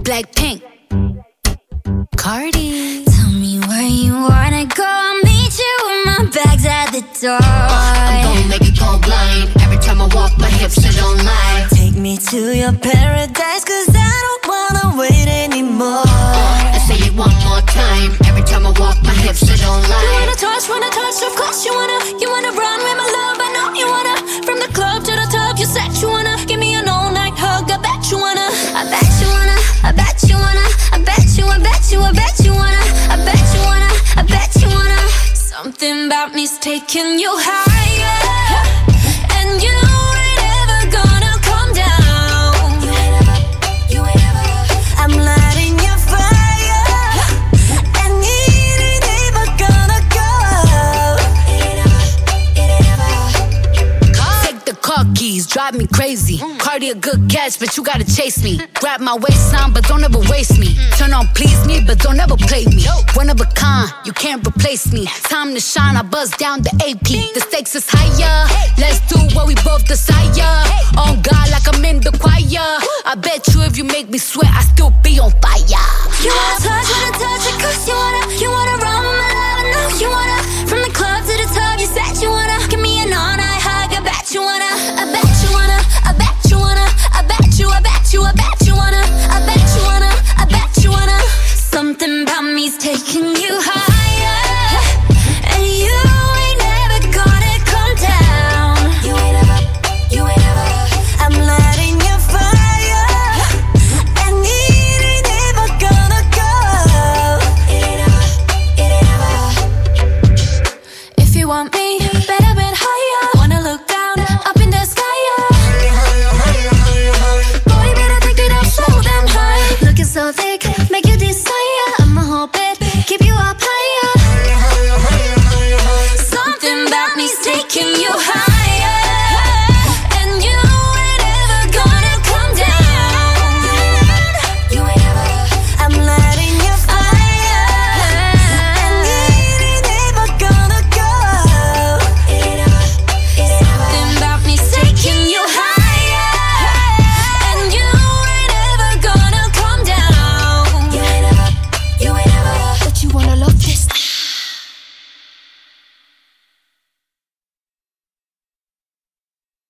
Blackpink, Cardi. Tell me where you wanna go, I'll meet you with my bags at the door. I'm gon' make it go blind. Every time I walk, my hips are don't lie. Take me to your paradise, cause I don't wanna wait anymore. I say it one more time. Every time I walk, my hips are don't lie. You wanna touch, of course you wanna run with my love, I know you wanna. From the club to the top, you said you wanna. Give me an all-night hug, I bet you wanna. I bet you wanna, I bet you wanna. I bet you, I bet you, I bet you wanna. I bet you wanna, I bet you wanna. Something about me's taking you higher, and you ain't ever gonna come down. You ain't ever. I'm lighting your fire, and it ain't ever gonna go out. It ain't ever. Take the car keys, drive me crazy. Cardi a good catch, but you gotta chase me. Grab my waistline, but don't ever waste me. Turn on please me, but don't ever play me. One of a kind, you can't replace me. Time to shine, I buzz down the AP. The stakes is higher, let's do what we both desire. On God like I'm in the choir. I bet you if you make me sweat, I still be on fire. You wanna touch it, cause you wanna run with my love, I know you wanna. From the club to the top, you said you wanna. Give me an all-night hug, I bet you wanna. I bet you wanna, I bet you wanna. I bet you, I bet you, I bet you wanna. I bet you wanna, I bet you wanna. Something about me's taking you higher, and you ain't never gonna come down. You ain't ever, you ain't ever. I'm lighting your fire, and it ain't ever gonna go out. It ain't ever, it ain't ever. If you want me, better bet higher. Wanna look down, up in the sky, boy, better take it up so damn high. Looking so thick, make you desire. I'ma hold it, keep you up higher. Something about me's taking you higher.